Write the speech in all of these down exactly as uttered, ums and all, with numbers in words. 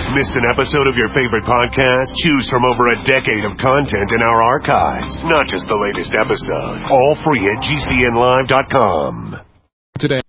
Missed an episode of your favorite podcast? Choose from over a decade of content in our archives, not just the latest episode. All free at G C N live dot com. Today.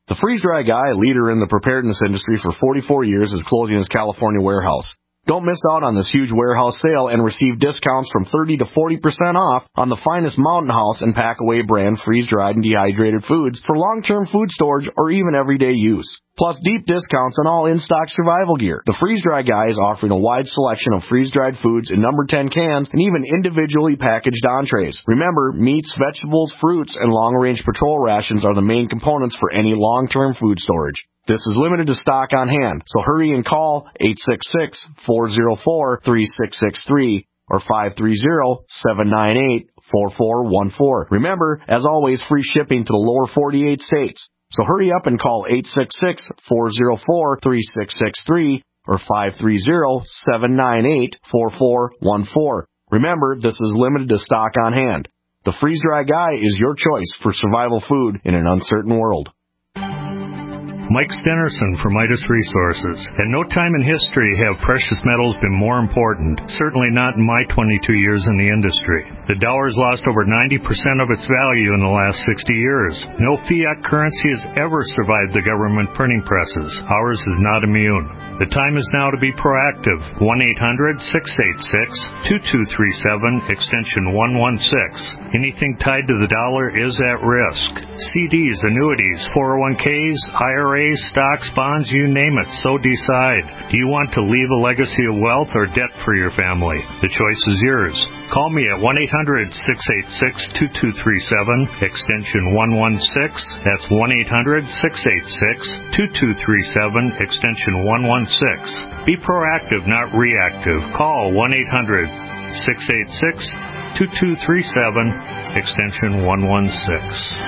The Freeze-Dry Guy, leader in the preparedness industry for forty-four years, is closing his California warehouse. Don't miss out on this huge warehouse sale and receive discounts from thirty to forty percent off on the finest Mountain House and Packaway brand freeze-dried and dehydrated foods for long-term food storage or even everyday use. Plus deep discounts on all in-stock survival gear. The Freeze-Dry Guy is offering a wide selection of freeze-dried foods in number ten cans and even individually packaged entrees. Remember, meats, vegetables, fruits, and long-range patrol rations are the main components for any long-term food storage. This is limited to stock on hand, so hurry and call eight six six, four zero four, three six six three or five three zero, seven nine eight, four four one four. Remember, as always, free shipping to the lower forty-eight states. So hurry up and call eight six six, four zero four, three six six three or five three zero, seven nine eight, four four one four. Remember, this is limited to stock on hand. The Freeze-Dry Guy is your choice for survival food in an uncertain world. Mike Stenerson from Midas Resources. At no time in history have precious metals been more important, certainly not in my twenty-two years in the industry. The dollar has lost over ninety percent of its value in the last sixty years. No fiat currency has ever survived the government printing presses. Ours is not immune. The time is now to be proactive. one eight hundred, six eight six, two two three seven, extension one one six. Anything tied to the dollar is at risk. C Ds, annuities, four oh one Ks, I R As, stocks, bonds, you name it, so decide. Do you want to leave a legacy of wealth or debt for your family? The choice is yours. Call me at one eight hundred, six eight six, two two three seven, extension one one six. That's one eight hundred, six eight six, two two three seven, extension one one six. Be proactive, not reactive. Call one eight hundred, six eight six, two two three seven, extension one one six.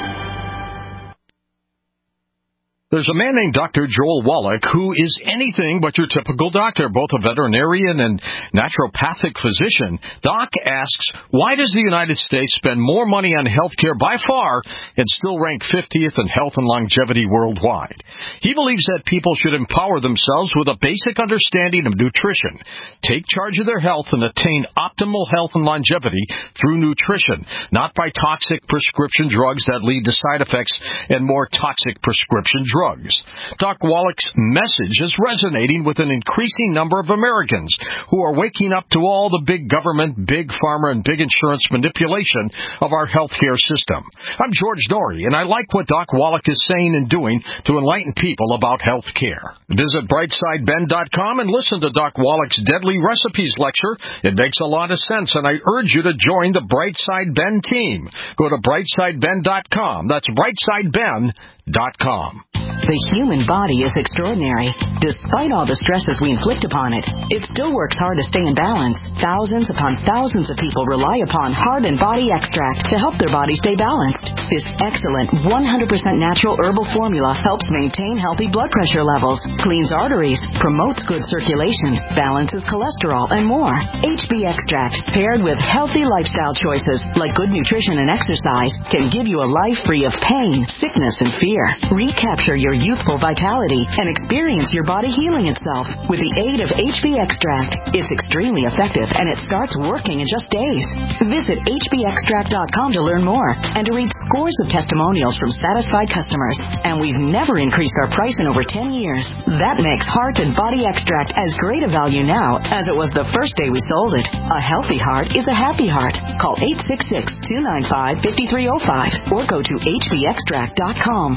There's a man named Doctor Joel Wallach who is anything but your typical doctor, both a veterinarian and naturopathic physician. Doc asks, why does the United States spend more money on health care by far and still rank fiftieth in health and longevity worldwide? He believes that people should empower themselves with a basic understanding of nutrition, take charge of their health, and attain optimal health and longevity through nutrition, not by toxic prescription drugs that lead to side effects and more toxic prescription drugs. Drugs. Doc Wallach's message is resonating with an increasing number of Americans who are waking up to all the big government, big pharma, and big insurance manipulation of our healthcare system. I'm George Dory, and I like what Doc Wallach is saying and doing to enlighten people about health care. Visit brightside ben dot com and listen to Doc Wallach's Deadly Recipes lecture. It makes a lot of sense, and I urge you to join the Brightside Ben team. Go to brightside ben dot com. That's brightside ben dot com. The human body is extraordinary. Despite all the stresses we inflict upon it, it still works hard to stay in balance. Thousands upon thousands of people rely upon Heart and Body Extract to help their body stay balanced. This excellent one hundred percent natural herbal formula helps maintain healthy blood pressure levels, cleans arteries, promotes good circulation, balances cholesterol, and more. H B Extract, paired with healthy lifestyle choices like good nutrition and exercise, can give you a life free of pain, sickness, and fear. Recapture your youthful vitality and experience your body healing itself with the aid of H B Extract. It's extremely effective and it starts working in just days. Visit H B extract dot com to learn more and to read scores of testimonials from satisfied customers. And we've never increased our price in over ten years. That makes Heart and Body Extract as great a value now as it was the first day we sold it. A healthy heart is a happy heart. Call eight six six, two nine five, five three zero five or go to H B extract dot com.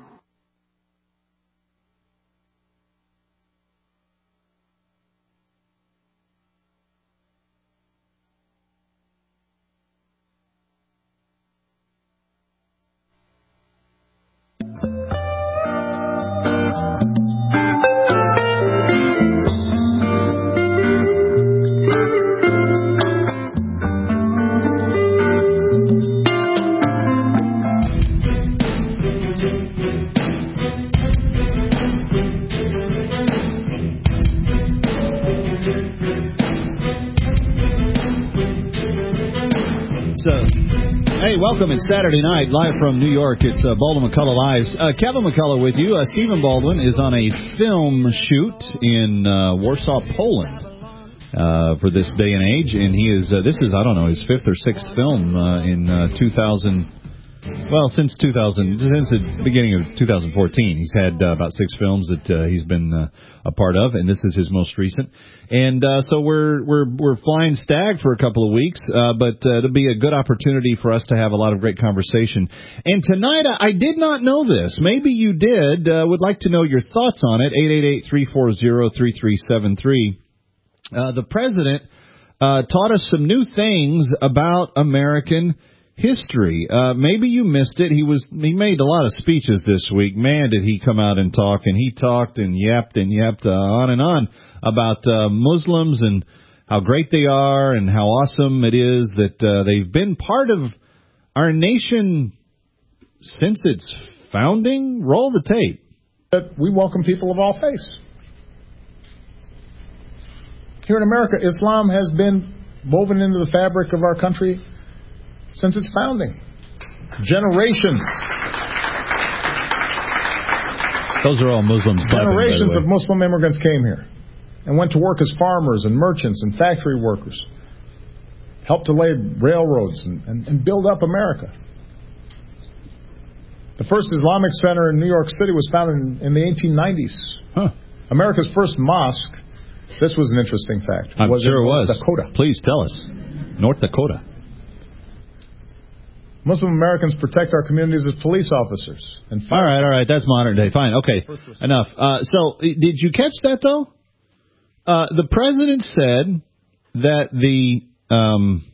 Welcome. It's Saturday night, live from New York. It's uh, Baldwin McCullough Lives. Uh, Kevin McCullough with you. Uh, Stephen Baldwin is on a film shoot in uh, Warsaw, Poland uh, for this day and age. And he is, uh, this is, I don't know, his fifth or sixth film uh, in uh, two thousand Well, since two thousand, since the beginning of two thousand fourteen, he's had uh, about six films that uh, he's been uh, a part of, and this is his most recent. And uh, so we're we're we're flying stag for a couple of weeks, uh, but uh, it'll be a good opportunity for us to have a lot of great conversation. And tonight, I, I did not know this. Maybe you did. Uh, would like to know your thoughts on it. eight eight eight, three four zero, three three seven three. Uh, the president uh, taught us some new things about American history. Uh, maybe you missed it. He was he made a lot of speeches this week. Man, did he come out and talk, and he talked and yapped and yapped uh, on and on about uh, Muslims and how great they are and how awesome it is that uh, they've been part of our nation since its founding. Roll the tape. But we welcome people of all faiths. Here in America, Islam has been woven into the fabric of our country since its founding. Generations. Those are all Muslims. Generations of Muslim immigrants came here and went to work as farmers and merchants and factory workers. Helped to lay railroads and, and, and build up America. The first Islamic center in New York City was founded in, in the eighteen nineties. Huh. America's first mosque, this was an interesting fact, I'm was sure in it North was. Dakota. Please tell us. North Dakota. Muslim Americans protect our communities as police officers. And all right, all right, that's modern day. Fine, okay, enough. Uh, so, did you catch that, though? Uh, the president said that the um,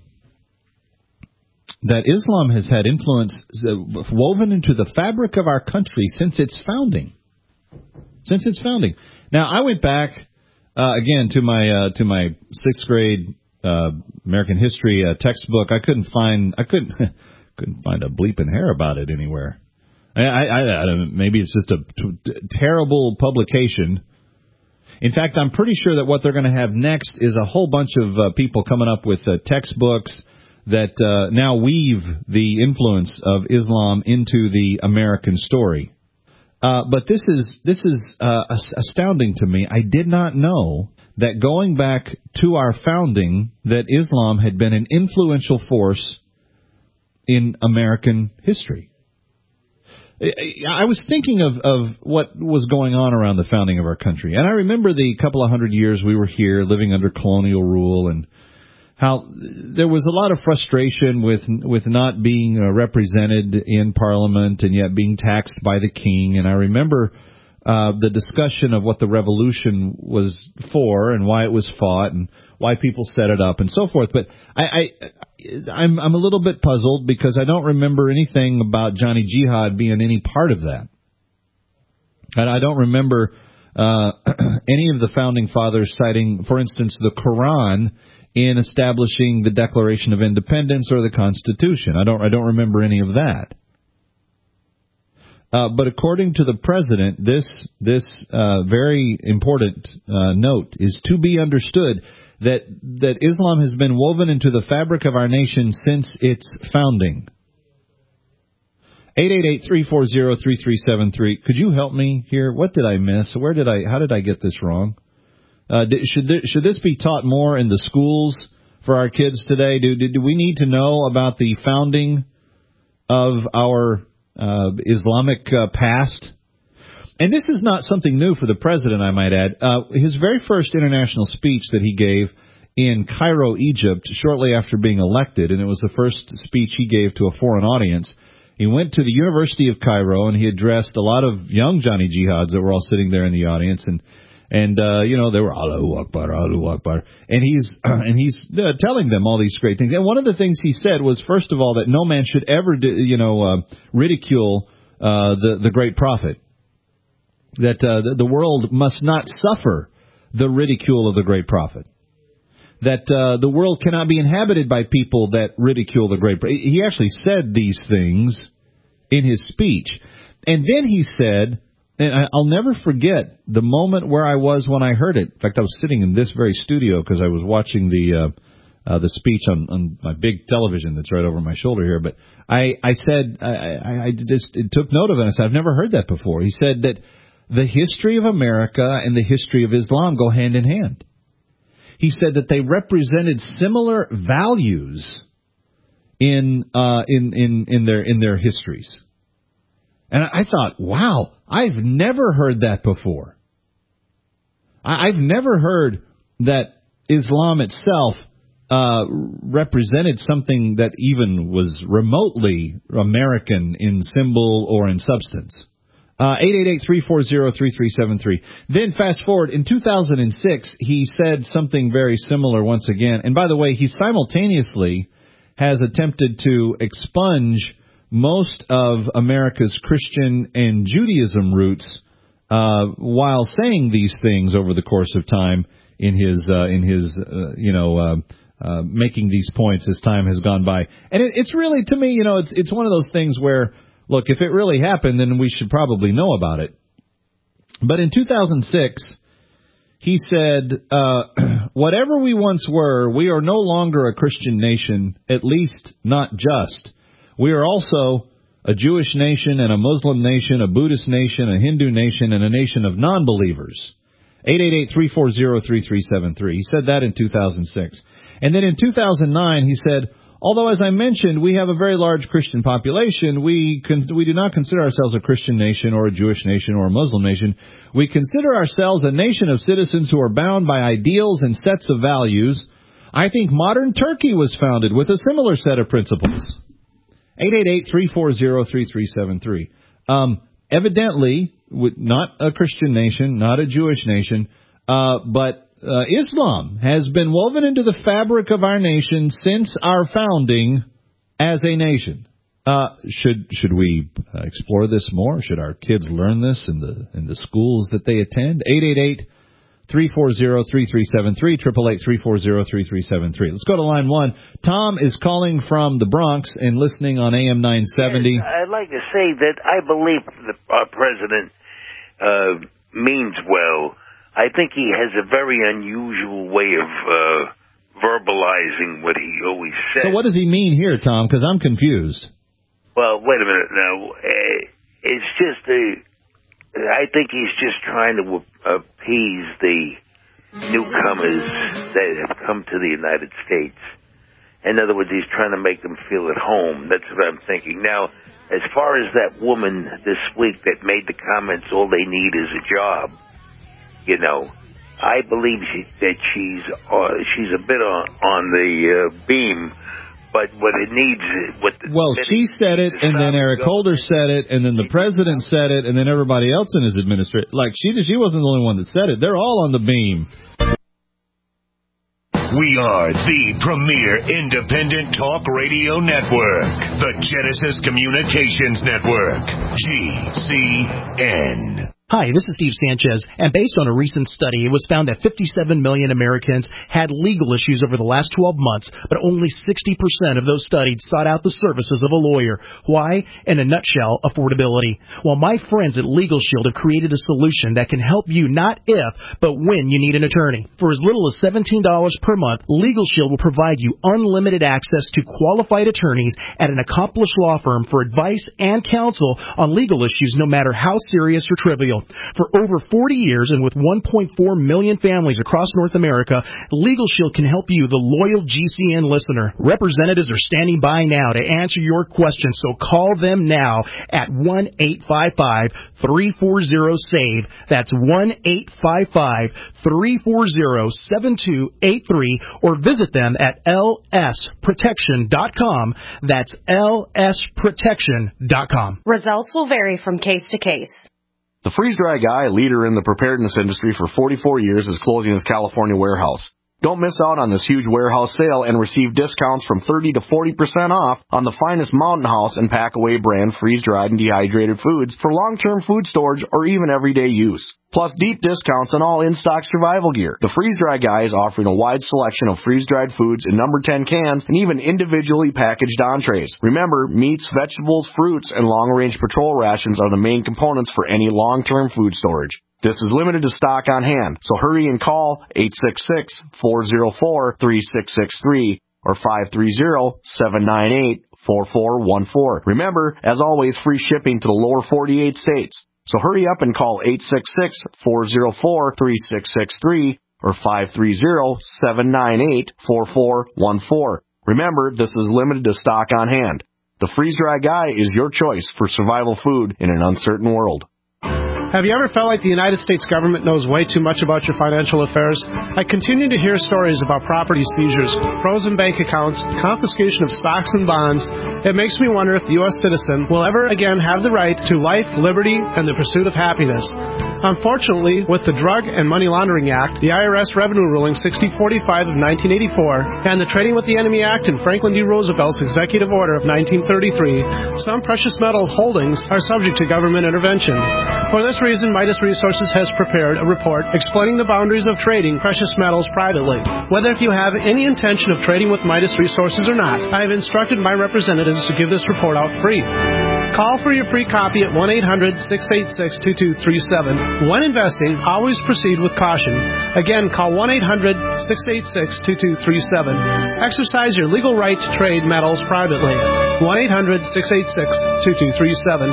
that Islam has had influence woven into the fabric of our country since its founding. Since its founding. Now, I went back uh, again to my uh, to my sixth grade uh, American history uh, textbook. I couldn't find. I couldn't. Couldn't find a bleeping hair about it anywhere. I, I, I, I don't, maybe it's just a t- t- terrible publication. In fact, I'm pretty sure that what they're going to have next is a whole bunch of uh, people coming up with uh, textbooks that uh, now weave the influence of Islam into the American story. Uh, but this is this is uh, astounding to me. I did not know that going back to our founding, that Islam had been an influential force in American history. I was thinking of, of what was going on around the founding of our country. And I remember the couple of hundred years we were here living under colonial rule and how there was a lot of frustration with with not being uh, represented in Parliament and yet being taxed by the king. And I remember uh, the discussion of what the revolution was for and why it was fought and why people set it up and so forth. But I, I I'm I'm a little bit puzzled because I don't remember anything about Johnny Jihad being any part of that. And I don't remember uh, any of the founding fathers citing, for instance, the Quran in establishing the Declaration of Independence or the Constitution. I don't I don't remember any of that. Uh, but according to the president, this this uh, very important uh, note is to be understood that that Islam has been woven into the fabric of our nation since its founding. eight eight eight, three four zero, three three seven three. Could you help me here? What did I miss? Where did I? How did I get this wrong? Uh, did, should there, should this be taught more in the schools for our kids today? Do do, do we need to know about the founding of our uh, Islamic uh, past? And this is not something new for the president, I might add. Uh, his very first international speech that he gave in Cairo, Egypt, shortly after being elected, and it was the first speech he gave to a foreign audience, he went to the University of Cairo and he addressed a lot of young Johnny Jihads that were all sitting there in the audience, and and uh, you know, they were Allahu Akbar, Allahu Akbar, and he's uh, and he's uh, telling them all these great things. And one of the things he said was, first of all, that no man should ever, you know, uh, ridicule uh, the the great prophet. That uh, the world must not suffer the ridicule of the great prophet. That uh, the world cannot be inhabited by people that ridicule the great prophet. He actually said these things in his speech. And then he said, and I'll never forget the moment where I was when I heard it. In fact, I was sitting in this very studio because I was watching the uh, uh, the speech on, on my big television that's right over my shoulder here. But I, I said, I, I, I just it took note of it. I said, I've never heard that before. He said that the history of America and the history of Islam go hand in hand. He said that they represented similar values in uh, in in in their in their histories. And I thought, wow, I've never heard that before. I've never heard that Islam itself uh, represented something that even was remotely American in symbol or in substance. Uh, eight eight eight, three four zero, three three seven three. Then fast forward, in two thousand six, he said something very similar once again. And by the way, he simultaneously has attempted to expunge most of America's Christian and Judaism roots uh, while saying these things over the course of time in his, uh, in his, uh, you know, uh, uh, making these points as time has gone by. And it, it's really, to me, you know, it's it's one of those things where, look, if it really happened, then we should probably know about it. But in two thousand six, he said, uh, whatever we once were, we are no longer a Christian nation, at least not just. We are also a Jewish nation and a Muslim nation, a Buddhist nation, a Hindu nation, and a nation of non-believers. eight eight eight, three four zero, three three seven three. He said that in two thousand six. And then in two thousand nine, he said, although, as I mentioned, we have a very large Christian population, we con- we do not consider ourselves a Christian nation or a Jewish nation or a Muslim nation. We consider ourselves a nation of citizens who are bound by ideals and sets of values. I think modern Turkey was founded with a similar set of principles. eight eight eight, three four zero, three three seven three. Um, evidently, not a Christian nation, not a Jewish nation, uh, but Uh, Islam has been woven into the fabric of our nation since our founding as a nation. Uh, should should we uh, explore this more? Should our kids learn this in the in the schools that they attend? eight eight eight, three four zero, three three seven three, eight eight eight, three four zero, three three seven three. Let's go to line one. Tom is calling from the Bronx and listening on A M nine seventy. Yes, I'd like to say that I believe the, our president uh, means well. I think he has a very unusual way of uh, verbalizing what he always says. So what does he mean here, Tom? Because I'm confused. Well, wait a minute now. It's just a, I think he's just trying to appease the newcomers that have come to the United States. In other words, he's trying to make them feel at home. That's what I'm thinking. Now, as far as that woman this week that made the comments, all they need is a job. You know, I believe she, that she's uh, she's a bit on, on the uh, beam, but what it needs is... What the well, she said it, and then Eric Holder said it, and then the president said it, and then everybody else in his administration. Like, she she wasn't the only one that said it. They're all on the beam. We are the premier independent talk radio network, the Genesis Communications Network, G C N. Hi, this is Steve Sanchez, and based on a recent study, it was found that fifty-seven million Americans had legal issues over the last twelve months, but only sixty percent of those studied sought out the services of a lawyer. Why? In a nutshell, affordability. Well, my friends at Legal Shield have created a solution that can help you not if, but when you need an attorney. For as little as seventeen dollars per month, Legal Shield will provide you unlimited access to qualified attorneys at an accomplished law firm for advice and counsel on legal issues, no matter how serious or trivial. For over forty years and with one point four million families across North America, Legal Shield can help you, the loyal G C N listener. Representatives are standing by now to answer your questions, so call them now at one eight five five, three four zero, SAVE. That's one eight five five, three four zero, seven two eight three, or visit them at L S protection dot com. That's L S protection dot com. Results will vary from case to case. The freeze-dry guy, a leader in the preparedness industry for forty-four years, is closing his California warehouse. Don't miss out on this huge warehouse sale and receive discounts from thirty to forty percent off on the finest Mountain House and Packaway brand freeze-dried and dehydrated foods for long-term food storage or even everyday use. Plus deep discounts on all in-stock survival gear. The Freeze-Dry Guy is offering a wide selection of freeze-dried foods in number ten cans and even individually packaged entrees. Remember, meats, vegetables, fruits, and long-range patrol rations are the main components for any long-term food storage. This is limited to stock on hand, so hurry and call eight six six, four zero four, three six six three or five three zero, seven nine eight, four four one four. Remember, as always, free shipping to the lower forty-eight states. So hurry up and call eight six six, four zero four, three six six three or five three zero, seven nine eight, four four one four. Remember, this is limited to stock on hand. The freeze-dry guy is your choice for survival food in an uncertain world. Have you ever felt like the United States government knows way too much about your financial affairs? I continue to hear stories about property seizures, frozen bank accounts, confiscation of stocks and bonds. It makes me wonder if the U S citizen will ever again have the right to life, liberty, and the pursuit of happiness. Unfortunately, with the Drug and Money Laundering Act, the I R S Revenue Ruling sixty forty-five of nineteen eighty-four, and the Trading with the Enemy Act and Franklin D. Roosevelt's Executive Order of nineteen thirty-three, some precious metal holdings are subject to government intervention. For this reason, Midas Resources has prepared a report explaining the boundaries of trading precious metals privately. Whether if you have any intention of trading with Midas Resources or not, I have instructed my representatives to give this report out free. Call for your free copy at one eight hundred, six eight six, two two three seven. When investing, always proceed with caution. Again, call one eight hundred, six eight six, two two three seven. Exercise your legal right to trade metals privately. one eight hundred, six eight six, two two three seven.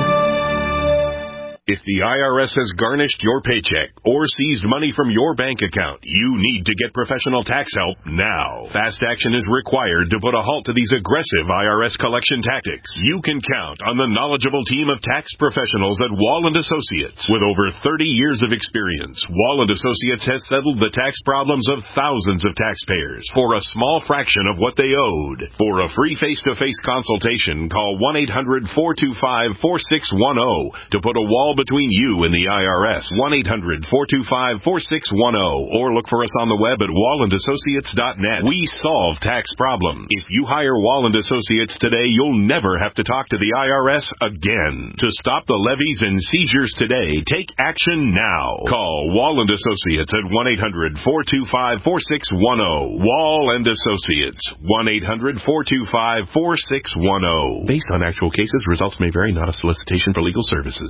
If the I R S has garnished your paycheck or seized money from your bank account, you need to get professional tax help now. Fast action is required to put a halt to these aggressive I R S collection tactics. You can count on the knowledgeable team of tax professionals at Wall and Associates. With over thirty years of experience, Wall and Associates has settled the tax problems of thousands of taxpayers for a small fraction of what they owed. For a free face-to-face consultation, call one eight hundred, four two five, four six one zero to put a wall between you and the I R S. one eight hundred, four two five, four six one zero or look for us on the web at wall and associates dot net. We solve tax problems. If you hire Wall and Associates today, you'll never have to talk to the I R S again. To stop the levies and seizures today, take action now. Call Wall and Associates at one eight hundred, four two five, four six one zero. Wall and Associates, one eight hundred, four two five, four six one zero. Based on actual cases, results may vary, not a solicitation for legal services.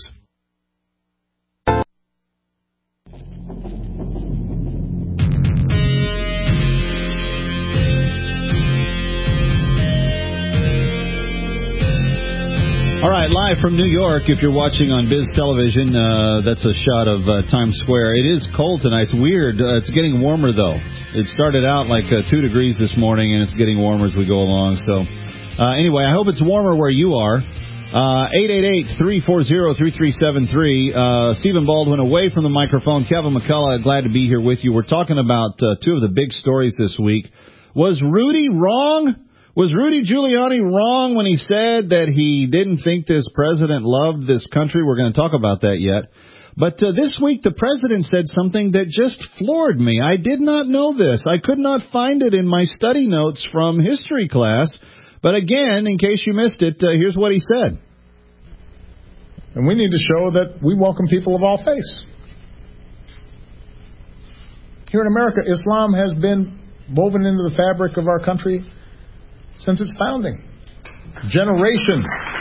All right, live from New York, if you're watching on Biz Television, uh, that's a shot of uh, Times Square. It is cold tonight. It's weird. Uh, it's getting warmer, though. It started out like uh, two degrees this morning, and it's getting warmer as we go along. So, uh, anyway, I hope it's warmer where you are. Uh, eight eight eight, three four zero, three three seven three. Uh, Stephen Baldwin away from the microphone. Kevin McCullough, glad to be here with you. We're talking about uh, two of the big stories this week. Was Rudy wrong? Was Rudy Giuliani wrong when he said that he didn't think this president loved this country? We're going to talk about that yet. But uh, this week, the president said something that just floored me. I did not know this. I could not find it in my study notes from history class. But again, in case you missed it, uh, here's what he said. And we need to show that we welcome people of all faiths. Here in America, Islam has been woven into the fabric of our country since its founding. Generations.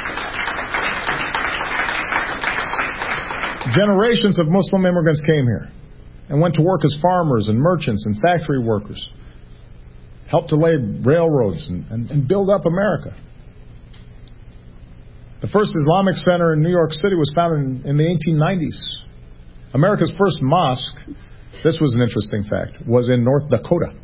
Generations of Muslim immigrants came here and went to work as farmers and merchants and factory workers, helped to lay railroads and, and, and build up America. The first Islamic center in New York City was founded in, in the eighteen nineties. America's first mosque, this was an interesting fact, was in North Dakota.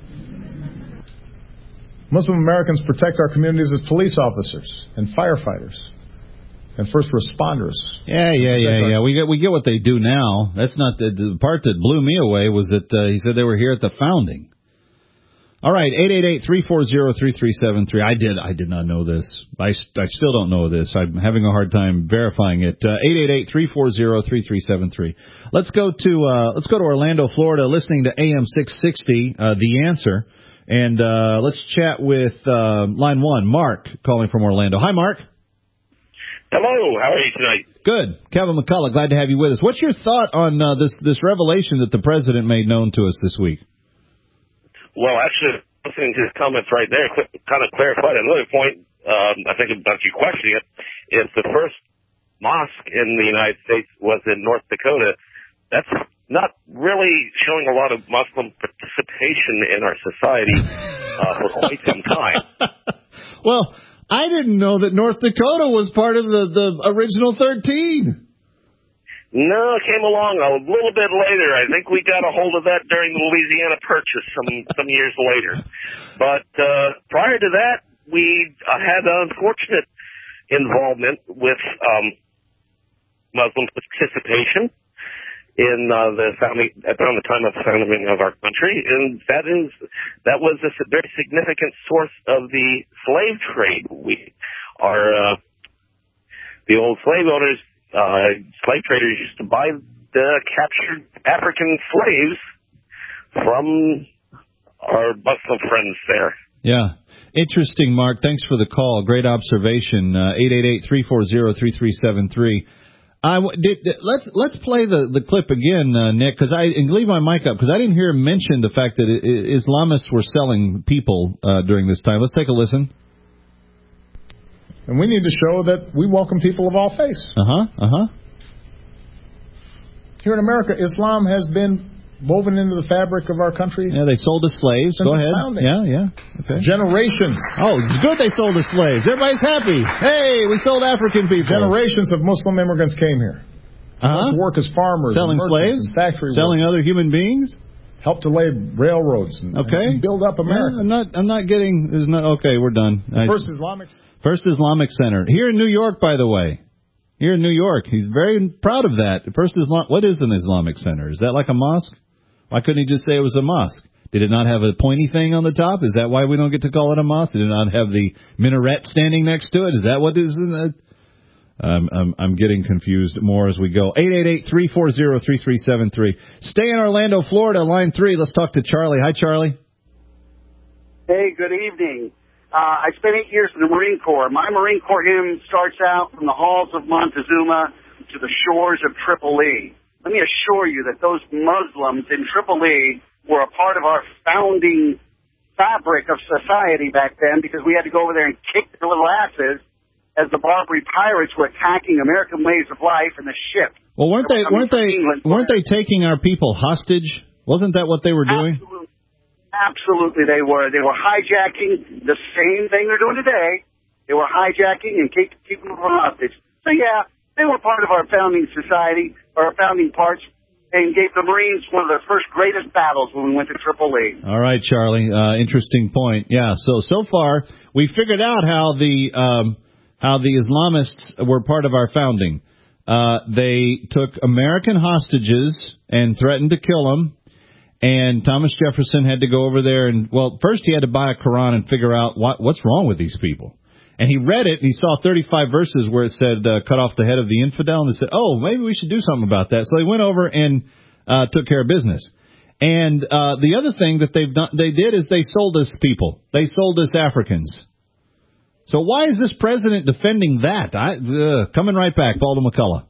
Muslim Americans protect our communities as police officers and firefighters and first responders. Yeah, yeah, yeah, yeah. We get we get what they do now. That's not the, the part that blew me away. Was that uh, he said they were here at the founding. All right, eight eight eight, three four zero, three three seven three. I did I did not know this. I, I still don't know this. I'm having a hard time verifying it. Uh, eight eight eight, three four zero, three three seven three. Let's go to uh, let's go to Orlando, Florida, listening to A M six sixty, uh, The Answer. And uh, let's chat with uh, line one, Mark, calling from Orlando. Hi, Mark. Hello. How are you tonight? Good. Kevin McCullough, glad to have you with us. What's your thought on uh, this this revelation that the president made known to us this week? Well, actually, listening to his comments right there kind of clarified another point. Um, I think about you questioning it. If the first mosque in the United States was in North Dakota, that's not really showing a lot of Muslim participation in our society uh, for quite some time. Well, I didn't know that North Dakota was part of the, the original thirteen. No, it came along a little bit later. I think we got a hold of that during the Louisiana Purchase some some years later. But uh, prior to that, we uh, had unfortunate involvement with um, Muslim participation in uh, the founding, around the time of the founding of our country, and that is that was a very significant source of the slave trade. We are uh, the old slave owners. Uh, slave traders used to buy the captured African slaves from our Muslim friends there. Yeah. Interesting, Mark. Thanks for the call. Great observation. Uh, eight eight eight, three four zero, three three seven three. I, did, did, let's let's play the, the clip again, uh, Nick, because I and leave my mic up because I didn't hear him mention the fact that it, it, Islamists were selling people uh, during this time. Let's take a listen. And we need to show that we welcome people of all faiths. Uh-huh, uh-huh. Here in America, Islam has been woven into the fabric of our country. Yeah, they sold us slaves. Since Go its ahead. founding. Yeah, yeah. Okay. Generations. Oh, good they sold us slaves. Everybody's happy. Hey, we sold African people. Generations of Muslim immigrants came here. Uh-huh. To work as farmers. Selling and slaves? And factory Selling workers. other human beings? Helped to lay railroads and, okay. and build up America. Yeah, I'm not I'm not getting there's not okay, we're done. The First Islamic First Islamic Center. Here in New York, by the way. Here in New York. He's very proud of that. First Islam what is an Islamic Center? Is that like a mosque? Why couldn't he just say it was a mosque? Did it not have a pointy thing on the top? Is that why we don't get to call it a mosque? Did it not have the minaret standing next to it? Is that what is in that? Um, I'm, I'm getting confused more as we go. eight eight eight, three four zero, three three seven three. Stay in Orlando, Florida, line three. Let's talk to Charlie. Hi, Charlie. Hey, good evening. Uh, I spent eight years in the Marine Corps. My Marine Corps hymn starts out from the halls of Montezuma to the shores of Tripoli. Let me assure you that those Muslims in Tripoli were a part of our founding fabric of society back then because we had to go over there and kick their little asses as the Barbary pirates were attacking American ways of life and the ship. Well, weren't they weren't they weren't they taking our people hostage? Wasn't that what they were doing? Absolutely. Absolutely, they were. They were hijacking the same thing they're doing today. They were hijacking and keep, keeping them hostage. So, yeah, they were part of our founding society, or our founding parts, and gave the Marines one of their first greatest battles when we went to Tripoli. All right, Charlie. Uh, interesting point. Yeah, so so far, we figured out how the um, how the Islamists were part of our founding. Uh, they took American hostages and threatened to kill them. And Thomas Jefferson had to go over there and, well, first he had to buy a Quran and figure out what what's wrong with these people. And he read it, and he saw thirty-five verses where it said, uh, cut off the head of the infidel, and they said, oh, maybe we should do something about that. So he went over and uh, took care of business. And uh, the other thing that they've done, they did is they sold us people. They sold us Africans. So why is this president defending that? I, uh, coming right back, Paul McCullough.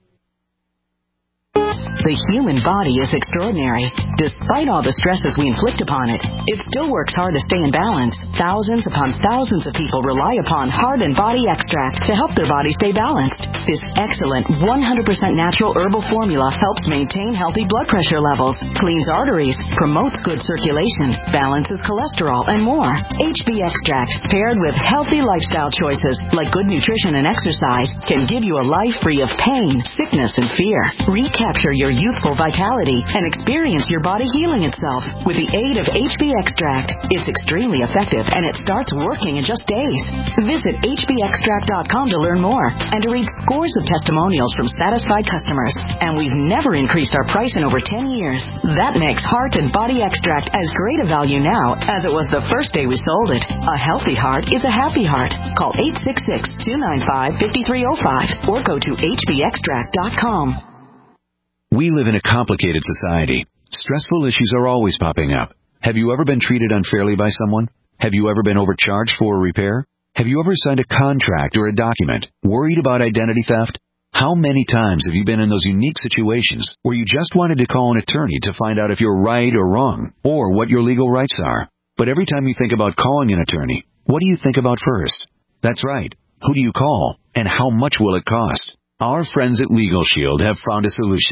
The human body is extraordinary. Despite all the stresses we inflict upon it, it still works hard to stay in balance. Thousands upon thousands of people rely upon Heart and Body Extract to help their body stay balanced. This excellent one hundred percent natural herbal formula helps maintain healthy blood pressure levels, cleans arteries, promotes good circulation, balances cholesterol, and more. H B Extract, paired with healthy lifestyle choices like good nutrition and exercise, can give you a life free of pain, sickness, and fear. Recapture your youthful vitality and experience your body healing itself with the aid of H B Extract. It's extremely effective and it starts working in just days. Visit H B extract dot com to learn more and to read scores of testimonials from satisfied customers. And we've never increased our price in over ten years. That makes Heart and Body Extract as great a value now as it was the first day we sold it. A healthy heart is a happy heart. Call eight six six, two nine five, five three zero five or go to H B extract dot com. We live in a complicated society. Stressful issues are always popping up. Have you ever been treated unfairly by someone? Have you ever been overcharged for a repair? Have you ever signed a contract or a document worried about identity theft? How many times have you been in those unique situations where you just wanted to call an attorney to find out if you're right or wrong or what your legal rights are? But every time you think about calling an attorney, what do you think about first? That's right. Who do you call and how much will it cost? Our friends at Legal Shield have found a solution.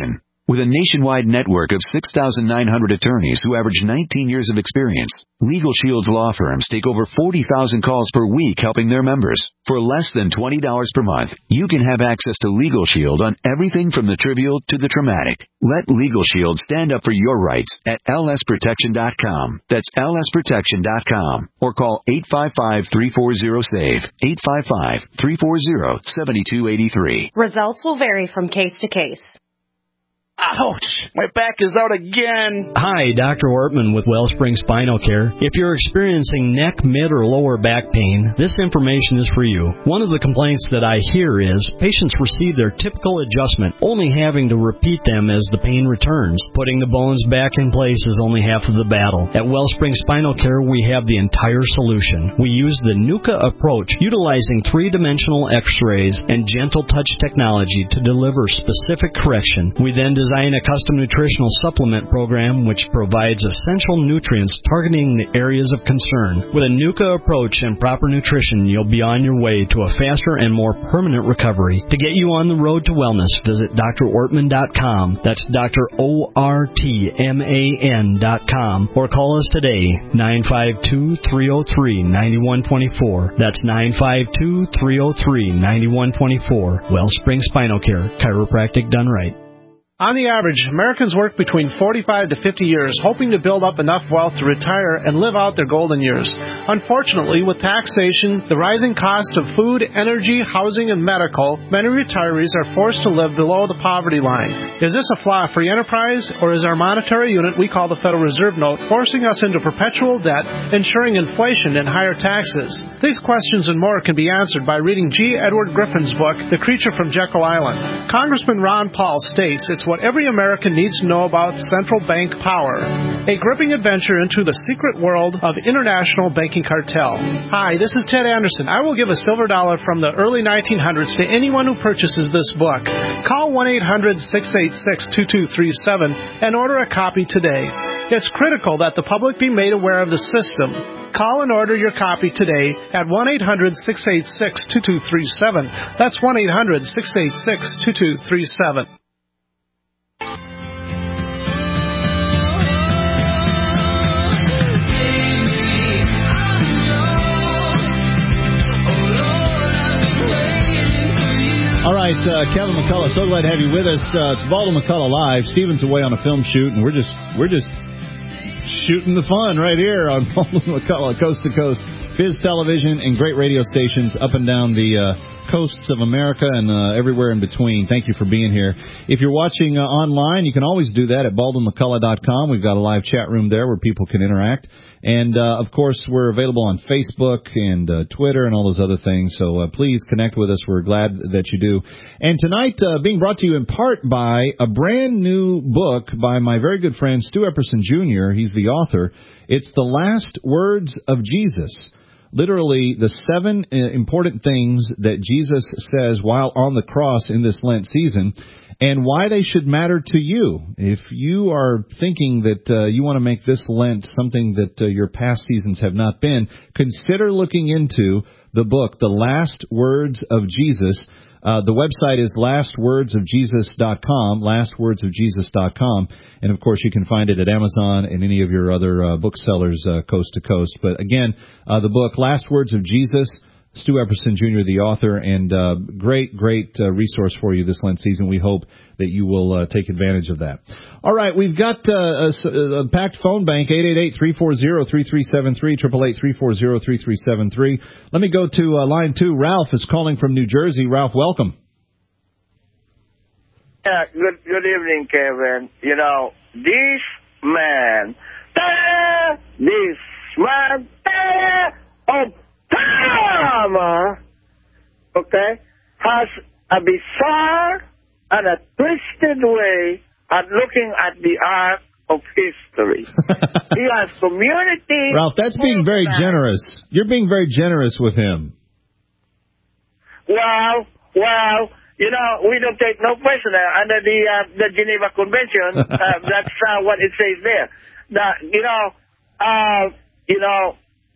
With a nationwide network of six thousand nine hundred attorneys who average nineteen years of experience, Legal Shield's law firms take over forty thousand calls per week helping their members. For less than twenty dollars per month, you can have access to Legal Shield on everything from the trivial to the traumatic. Let Legal Shield stand up for your rights at L S protection dot com. That's L S protection dot com. Or call eight five five, three four zero, S A V E, eight five five, three four zero, seven two eight three. Results will vary from case to case. Ouch! My back is out again. Hi, Doctor Ortman with Wellspring Spinal Care. If you're experiencing neck, mid, or lower back pain, this information is for you. One of the complaints that I hear is patients receive their typical adjustment, only having to repeat them as the pain returns. Putting the bones back in place is only half of the battle. At Wellspring Spinal Care, we have the entire solution. We use the NUCA approach, utilizing three-dimensional x-rays and gentle touch technology to deliver specific correction. We then design a custom nutritional supplement program which provides essential nutrients targeting the areas of concern. With a NUCA approach and proper nutrition, you'll be on your way to a faster and more permanent recovery. To get you on the road to wellness, visit D R Ortman dot com. That's Doctor O R T M A N dot com. Or call us today, nine five two, three oh three, nine one two four. That's nine five two, three oh three, nine one two four. Wellspring Spinal Care, chiropractic done right. On the average, Americans work between forty-five to fifty years, hoping to build up enough wealth to retire and live out their golden years. Unfortunately, with taxation, the rising cost of food, energy, housing, and medical, many retirees are forced to live below the poverty line. Is this a flaw free enterprise, or is our monetary unit we call the Federal Reserve Note forcing us into perpetual debt, ensuring inflation and higher taxes? These questions and more can be answered by reading G. Edward Griffin's book, The Creature from Jekyll Island. Congressman Ron Paul states it's what every American needs to know about central bank power. A gripping adventure into the secret world of international banking cartel. Hi, this is Ted Anderson. I will give a silver dollar from the early nineteen hundreds to anyone who purchases this book. Call one eight hundred, six eight six, two two three seven and order a copy today. It's critical that the public be made aware of the system. Call and order your copy today at one eight hundred, six eight six, two two three seven. That's one eight hundred, six eight six, two two three seven. All right, uh, Kevin McCullough, so glad to have you with us. Uh, it's Baldo McCullough Live. Steven's away on a film shoot, and we're just we're just shooting the fun right here on Baldo McCullough, coast to coast. Fizz Television and great radio stations up and down the uh, coasts of America and uh, everywhere in between. Thank you for being here. If you're watching uh, online, you can always do that at Baldo McCullough dot com. We've got a live chat room there where people can interact. And, uh, of course, we're available on Facebook and uh, Twitter and all those other things. So uh, please connect with us. We're glad that you do. And tonight, uh, being brought to you in part by a brand new book by my very good friend Stu Epperson Junior He's the author. It's The Last Words of Jesus. Literally, the seven uh, important things that Jesus says while on the cross in this Lent season, and why they should matter to you. If you are thinking that uh, you want to make this Lent something that uh, your past seasons have not been, consider looking into the book, The Last Words of Jesus. Uh, the website is last words of jesus dot com, last words of jesus dot com. And, of course, you can find it at Amazon and any of your other uh, booksellers uh, coast to coast. But, again, uh, the book, Last Words of Jesus, Stu Epperson Junior, the author, and uh, great, great uh, resource for you this Lent season. We hope that you will uh, take advantage of that. All right, we've got uh, a, a packed phone bank, eight eight eight, three four zero, three three seven three, eight eight eight, three four zero, three three seven three. Let me go to uh, line two. Ralph is calling from New Jersey. Ralph, welcome. Yeah, good, good evening, Kevin. You know, this man, ta-da, this man, ta-da, of Tama, okay, has a bizarre and a twisted way at looking at the arc of history. He has community. Ralph, that's being very generous. You're being very generous with him. Well, well, you know, we don't take no prisoner under the uh, the Geneva Convention. Uh, that's uh, what it says there. That, you know, uh, you know,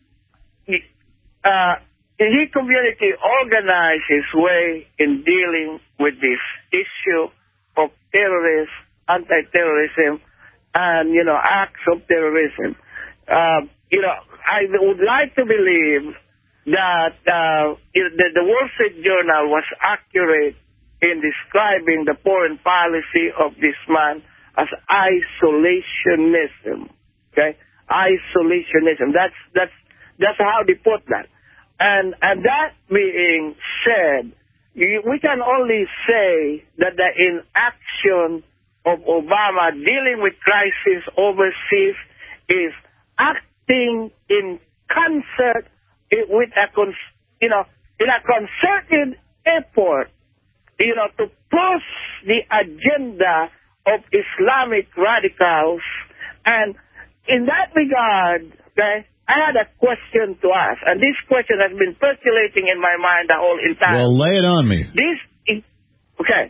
uh, the community organized his way in dealing with this issue of terrorist anti-terrorism and, you know, acts of terrorism. Uh, you know, I would like to believe that uh, the, the Wall Street Journal was accurate in describing the foreign policy of this man as isolationism. Okay, isolationism. That's that's that's how they put that. And and that being said, you, we can only say that the inaction of Obama dealing with crisis overseas is acting in concert with a, you know, in a concerted effort, you know, to push the agenda of Islamic radicals. And in that regard, okay, I had a question to ask, and this question has been percolating in my mind the whole entire. Well, lay it on me. This, okay,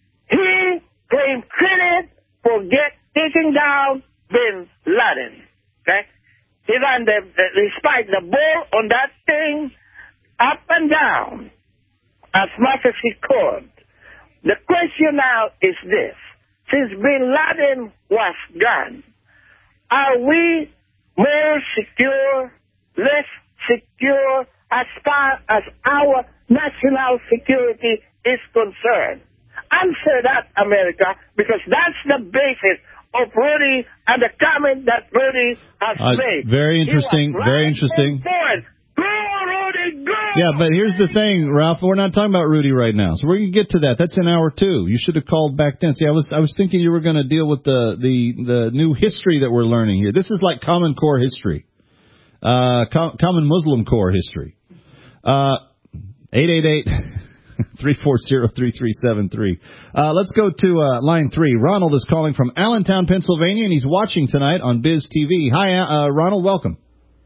he claimed credit for get taking down Bin Laden. Okay, he ran the, despite the ball on that thing up and down as much as he could. The question now is this: since Bin Laden was gone, are we more secure, less secure as far as our national security is concerned? Answer that, America, because that's the basis of Rudy and the comment that Rudy has uh, made. Very interesting, very interesting. Go, Rudy, go! Yeah, but here's the thing, Ralph. We're not talking about Rudy right now, so we're going to get to that. That's in hour two. You should have called back then. See, I was I was thinking you were going to deal with the, the, the new history that we're learning here. This is like Common Core history, uh, com- Common Muslim Core history. Uh, eight eight eight, three four zero, three three seven three. Uh, let's go to uh, line three. Ronald is calling from Allentown, Pennsylvania, and he's watching tonight on Biz T V. Hi, uh, Ronald. Welcome.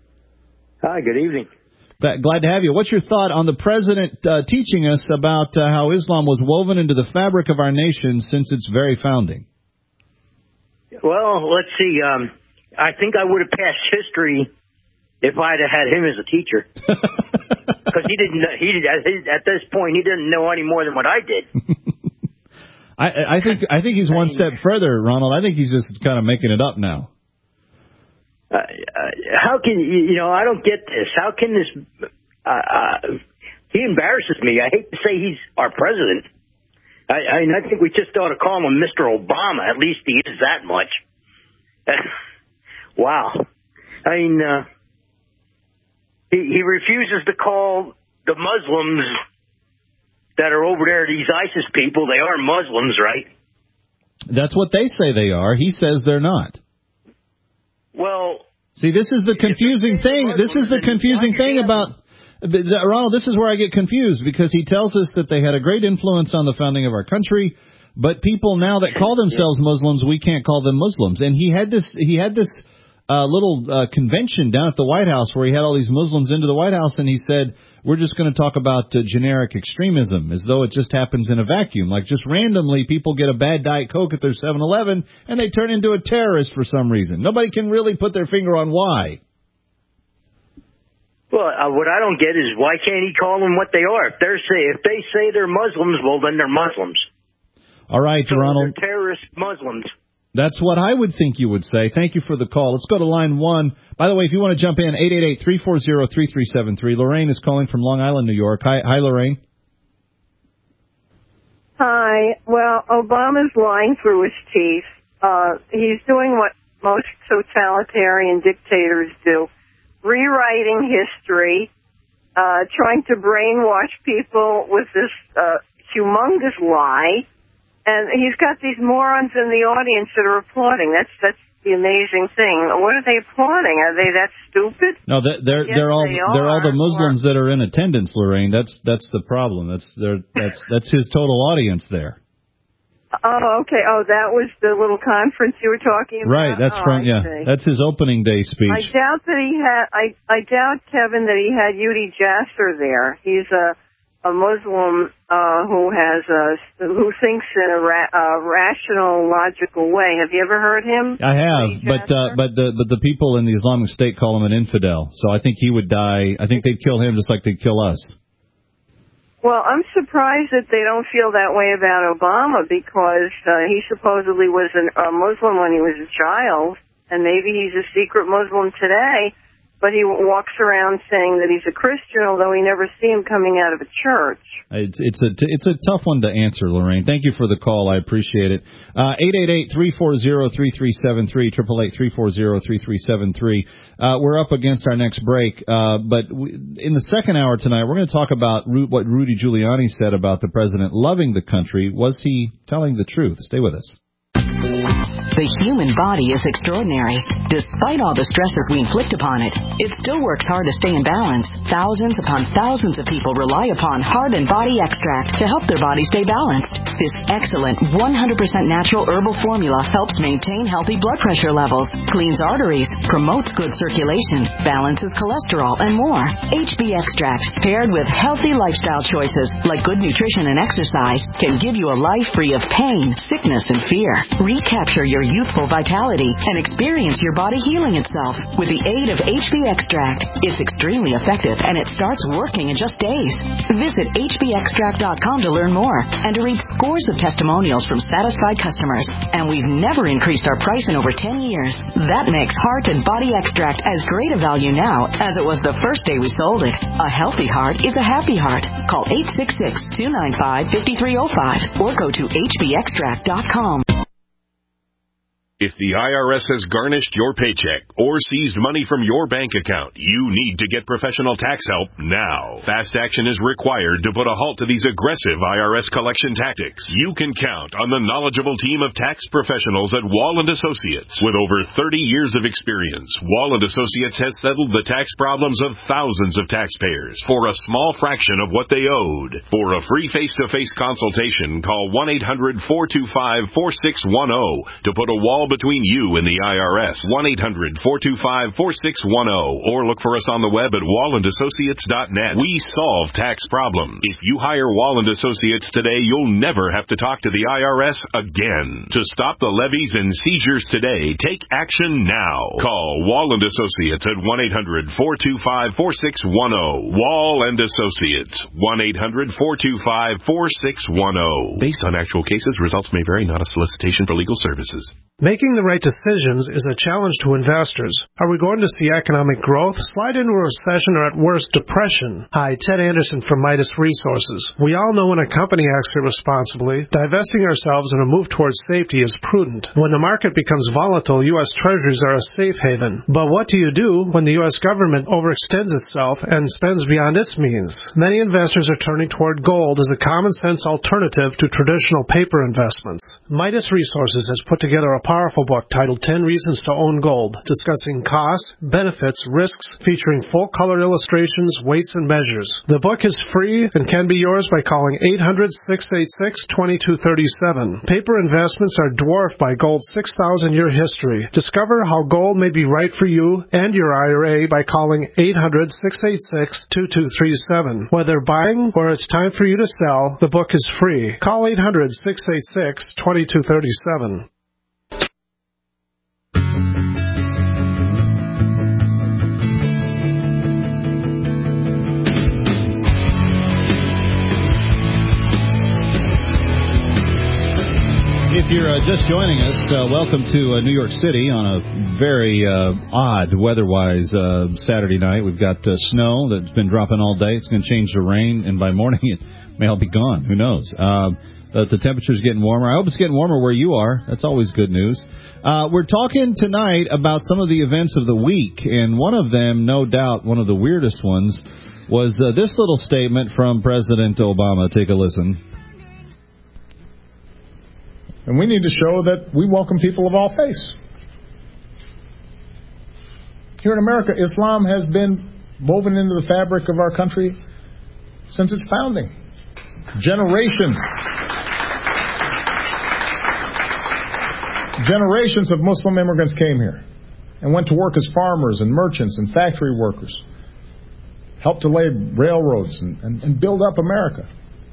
Hi, good evening. Glad to have you. What's your thought on the president uh, teaching us about uh, how Islam was woven into the fabric of our nation since its very founding? Well, let's see. Um, I think I would have passed history if I'd have had him as a teacher, because he didn't. He did, at this point he didn't know any more than what I did. I, I think I think he's one step further, Ronald. I think he's just kind of making it up now. Uh, uh, how can you, you know, I don't get this. How can this, uh, uh, he embarrasses me. I hate to say he's our president. I, I, I think we just ought to call him Mister Obama. At least he is that much. Wow. I mean, uh, he, he refuses to call the Muslims that are over there, these ISIS people, they are Muslims, right? That's what they say they are. He says they're not. Well, see, this is the confusing thing. This is the confusing thing about Ronald. This is where I get confused, because he tells us that they had a great influence on the founding of our country, but people now that call themselves Muslims, we can't call them Muslims. And he had this. He had this uh, little uh, convention down at the White House where he had all these Muslims into the White House, and he said, "We're just going to talk about uh, generic extremism," as though it just happens in a vacuum. Like just randomly, people get a bad Diet Coke at their seven eleven, and they turn into a terrorist for some reason. Nobody can really put their finger on why. Well, uh, what I don't get is why can't he call them what they are? If they're say if they say they're Muslims, well then they're Muslims. All right, so Ronald. They're terrorist Muslims. That's what I would think you would say. Thank you for the call. Let's go to line one. By the way, if you want to jump in, eight eight eight, three four zero, three three seven three. Lorraine is calling from Long Island, New York. Hi, hi, Lorraine. Hi. Well, Obama's lying through his teeth. Uh, he's doing what most totalitarian dictators do, rewriting history, uh, trying to brainwash people with this uh, humongous lie. And he's got these morons in the audience that are applauding. That's that's the amazing thing. What are they applauding? Are they that stupid? No, they're they're, Yes, they're all they are. They're all the are. Muslims that are in attendance, Lorraine. That's that's the problem. That's they're, that's that's his total audience there. Oh, okay. Oh, that was the little conference you were talking about. Right. That's oh, from I yeah. see. That's his opening day I speech. doubt that he had. I I doubt, Kevin, that he had Udi Jasser there. He's a a Muslim uh, who has a who thinks in a ra- uh, rational, logical way. Have you ever heard him? I have, but uh, but the but the people in the Islamic State call him an infidel. So I think he would die. I think they'd kill him just like they'd kill us. Well, I'm surprised that they don't feel that way about Obama because uh, he supposedly was an, a Muslim when he was a child, and maybe he's a secret Muslim today, but he walks around saying that he's a Christian, although we never see him coming out of a church. It's it's a it's a tough one to answer, Lorraine. Thank you for the call. I appreciate it. Uh, eight eight eight, three four zero, three three seven three, eight eight eight, three four zero, three three seven three. Uh, we're up against our next break, uh, but we, in the second hour tonight, we're going to talk about Ru- what Rudy Giuliani said about the president loving the country. Was he telling the truth? Stay with us. The human body is extraordinary. Despite all the stresses we inflict upon it, it still works hard to stay in balance. Thousands upon thousands of people rely upon Heart and Body Extract to help their body stay balanced. This excellent one hundred percent natural herbal formula helps maintain healthy blood pressure levels, cleans arteries, promotes good circulation, balances cholesterol, and more. H B Extract, paired with healthy lifestyle choices like good nutrition and exercise, can give you a life free of pain, sickness, and fear. Recapture your youthful vitality and experience your body healing itself with the aid of H B Extract. It's extremely effective and it starts working in just days. Visit H B extract dot com to learn more and to read scores of testimonials from satisfied customers. And we've never increased our price in over ten years. That makes Heart and Body Extract as great a value now as it was the first day we sold it. A healthy heart is a happy heart. Call eight six six, two nine five, five three zero five or go to H B extract dot com. If the I R S has garnished your paycheck or seized money from your bank account, you need to get professional tax help now. Fast action is required to put a halt to these aggressive I R S collection tactics. You can count on the knowledgeable team of tax professionals at Wall and Associates. With over thirty years of experience, Wall and Associates has settled the tax problems of thousands of taxpayers for a small fraction of what they owed. For a free face-to-face consultation, call one eight hundred, four two five, four six one zero to put a wall between you and the I R S. one eight hundred, four two five, four six one zero or look for us on the web at wall and associates dot net. We solve tax problems. If you hire Wall and Associates today, you'll never have to talk to the I R S again. To stop the levies and seizures today, take action now. Call Wall and Associates at one eight hundred, four two five, four six one zero. Wall and Associates, one eight hundred, four two five, four six one zero. Based on actual cases, results may vary, not a solicitation for legal services. Making the right decisions is a challenge to investors. Are we going to see economic growth, slide into a recession, or at worst, depression? Hi, Ted Anderson from Midas Resources. We all know when a company acts irresponsibly, divesting ourselves in a move towards safety is prudent. When the market becomes volatile, U S Treasuries are a safe haven. But what do you do when the U S government overextends itself and spends beyond its means? Many investors are turning toward gold as a common-sense alternative to traditional paper investments. Midas Resources has put together a powerful book titled ten Reasons to Own Gold, discussing costs, benefits, risks, featuring full-color illustrations, weights, and measures. The book is free and can be yours by calling eight hundred, six eight six, two two three seven. Paper investments are dwarfed by gold's six thousand year history. Discover how gold may be right for you and your I R A by calling eight hundred, six eight six, two two three seven. Whether buying or it's time for you to sell, the book is free. Call eight hundred, six eight six, two two three seven. If you're uh, just joining us, uh, welcome to uh, New York City on a very uh, odd weather-wise uh, Saturday night. We've got uh, snow that's been dropping all day. It's going to change to rain, and by morning it may all be gone. Who knows? Uh, but the temperature's getting warmer. I hope it's getting warmer where you are. That's always good news. Uh, we're talking tonight about some of the events of the week, and one of them, no doubt, one of the weirdest ones, was uh, this little statement from President Obama. Take a listen. And we need to show that we welcome people of all faiths. Here in America, Islam has been woven into the fabric of our country since its founding. Generations. Generations of Muslim immigrants came here and went to work as farmers and merchants and factory workers, helped to lay railroads and, and, and build up America.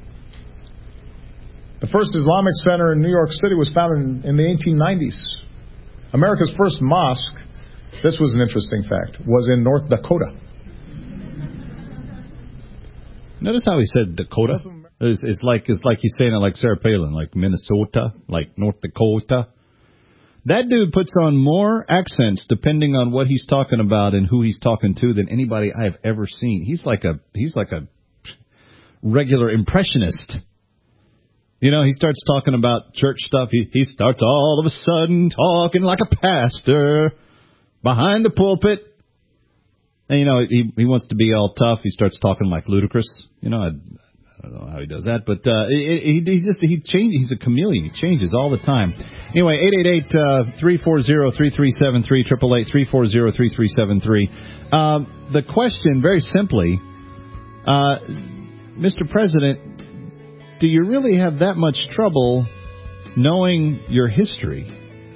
The first Islamic center in New York City was founded in, in the eighteen nineties. America's first mosque, this was an interesting fact, was in North Dakota. Notice how he said Dakota. It's, it's like it's like he's saying it like Sarah Palin, like Minnesota, like North Dakota. That dude puts on more accents depending on what he's talking about and who he's talking to than anybody I have ever seen. He's like a he's like a regular impressionist. You know, he starts talking about church stuff. He he starts all of a sudden talking like a pastor behind the pulpit. And, you know, he he wants to be all tough. He starts talking like Ludacris. You know, I, I don't know how he does that, but uh, he, he just he changes. He's a chameleon. He changes all the time. Anyway, eight eight eight, three four zero, three three seven three, eight eight eight, three four zero, three three seven three. Um, the question, very simply, uh, Mister President, do you really have that much trouble knowing your history?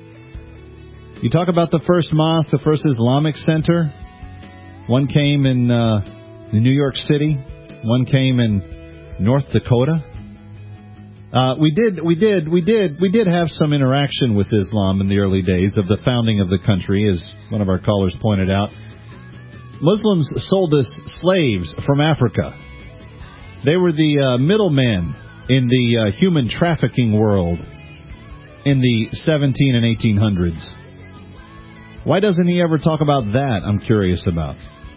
You talk about the first mosque, the first Islamic center. One came in, uh, in New York City. One came in North Dakota. Uh, we did, we did, we did, we did have some interaction with Islam in the early days of the founding of the country, as one of our callers pointed out. Muslims sold us slaves from Africa. They were the uh, middlemen in the uh, human trafficking world in the seventeen and eighteen hundreds. Why doesn't he ever talk about that? I'm curious about.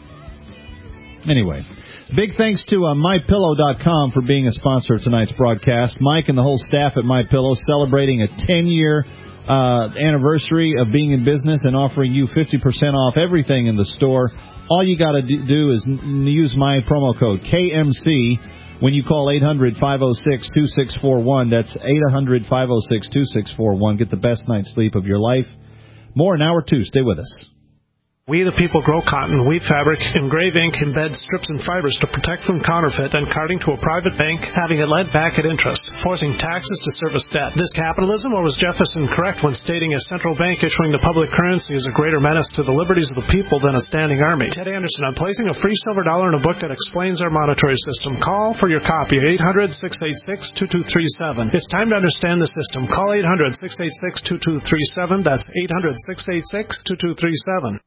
Anyway, big thanks to uh, my pillow dot com for being a sponsor of tonight's broadcast. Mike and the whole staff at MyPillow celebrating a ten-year uh, anniversary of being in business and offering you fifty percent off everything in the store. All you got to do is n- use my promo code K M C when you call eight hundred, five oh six, two six four one. That's eight hundred, five oh six, two six four one. Get the best night's sleep of your life. More in hour two. Stay with us. We the people grow cotton, weave fabric, engrave ink, embed strips and fibers to protect from counterfeit and carting to a private bank, having it lent back at interest, forcing taxes to service debt. This capitalism, or was Jefferson correct when stating a central bank issuing the public currency is a greater menace to the liberties of the people than a standing army? Ted Anderson, I'm placing a free silver dollar in a book that explains our monetary system. Call for your copy at eight hundred, six eight six, two two three seven. It's time to understand the system. Call eight hundred, six eight six, two two three seven. That's eight hundred, six eight six, two two three seven.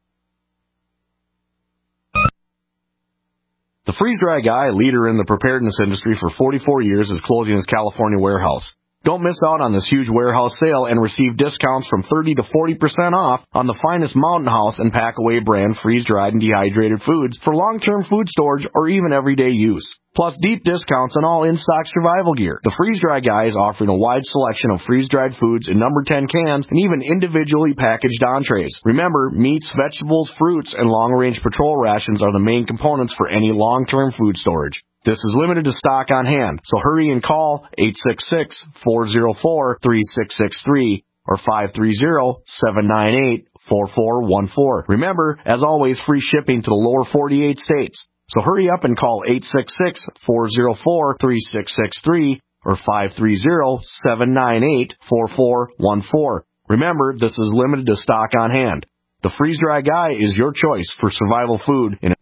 The freeze-dry guy, leader in the preparedness industry for forty-four years, is closing his California warehouse. Don't miss out on this huge warehouse sale and receive discounts from thirty to forty percent off on the finest Mountain House and Packaway brand freeze-dried and dehydrated foods for long-term food storage or even everyday use. Plus deep discounts on all in-stock survival gear. The Freeze-Dry Guy is offering a wide selection of freeze-dried foods in number ten cans and even individually packaged entrees. Remember, meats, vegetables, fruits, and long-range patrol rations are the main components for any long-term food storage. This is limited to stock on hand, so hurry and call eight six six, four oh four, three six six three or five three zero, seven nine eight, four four one four. Remember, as always, free shipping to the lower forty-eight states. So hurry up and call eight six six, four oh four, three six six three or five three zero, seven nine eight, four four one four. Remember, this is limited to stock on hand. The Freeze-Dry Guy is your choice for survival food in